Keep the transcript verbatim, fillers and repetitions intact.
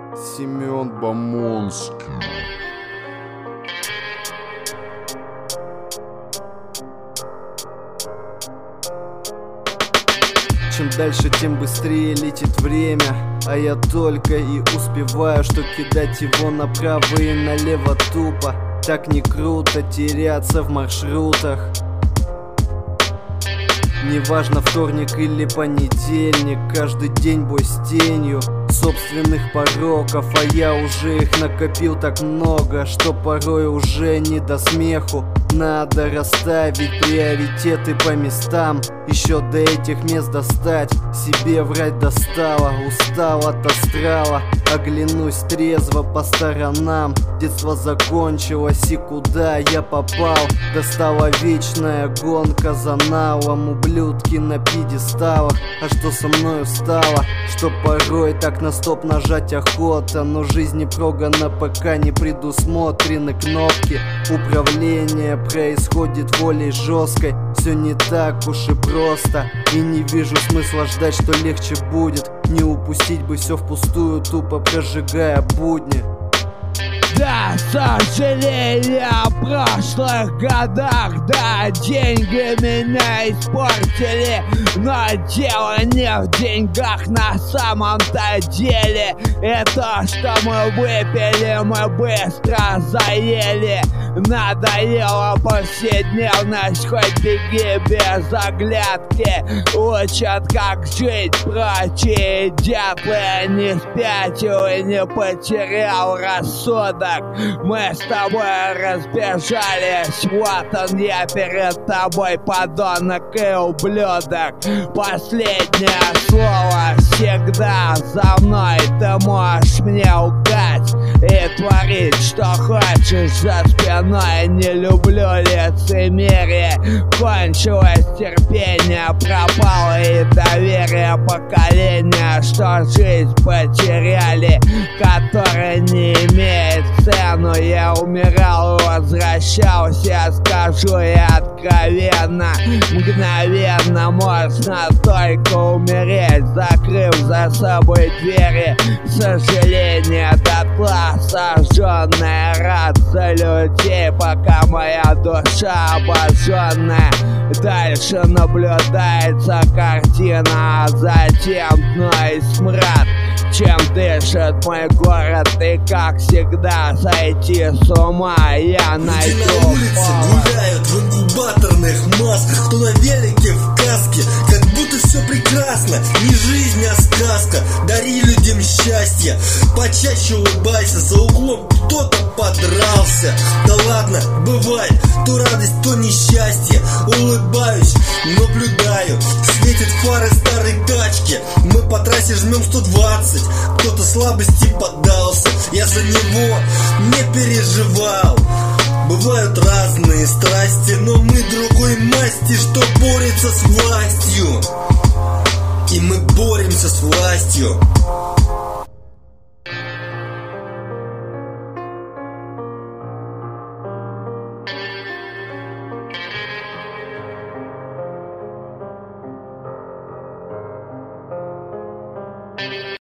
Семен Бомонский. Чем дальше, тем быстрее летит время, а я только и успеваю, что кидать его направо и налево тупо. Так не круто теряться в маршрутах. Неважно, вторник или понедельник, каждый день бой с тенью собственных пороков. А я уже их накопил так много, что порой уже не до смеху. Надо расставить приоритеты по местам, еще до этих мест достать. Себе врать достало, устал от астрала. Оглянусь трезво по сторонам. Детство закончилось, и куда я попал? Достала вечная гонка за налом. Ублюдки на пьедесталах. А что со мною стало? Что порой так на стоп нажать охота. Но жизни прога на ПК не предусмотрены кнопки управления. Происходит волей жесткой. Все не так уж и просто. И не вижу смысла ждать, что легче будет. Не упустить бы все впустую, тупо прожигая будни. Да, сожалею о прошлых годах. Да, деньги меня испортили, но дело не в деньгах на самом-то деле. И то, что мы выпили, мы быстро заели. Надоела повседневность, хоть беги без оглядки. Учат, как жить прочие дятлы. Не спятил и не потерял рассудок. Мы с тобой разбежались. Вот он я перед тобой, подонок и ублюдок. Последнее слово всегда за мной. Ты можешь мне угать и творить, что хочешь за спиной. Не люблю лицемерие. Кончилось терпение, пропало и доверие. Поколения, что жизнь потеряли, которые не имеют цену. Я умирал и возвращался, скажу я откровенно. Мгновенно можно только умереть, закрыв за собой двери. Сожаление дотла сожженная, рад за людей, пока моя душа обожженная. Дальше наблюдается картина, а затем дно и смрад. Чем дышит мой город, и как всегда сойти с ума я найду. Люди на улице гуляют в инкубаторных масках, кто на велике в каске, как будто все прекрасно. Не жизнь, а сказка. Дари людям счастье, почаще улыбайся. За углом кто-то подрался. Да ладно, бывает, то радость, то несчастье. Улыбаюсь, наблюдаю, светят фары старой тачки. Мы по трассе жмем сто двадцать. Кто-то слабости поддался, я за него не переживал. Бывают разные страсти, но мы другой масти, что борется с властью. И мы боремся с властью.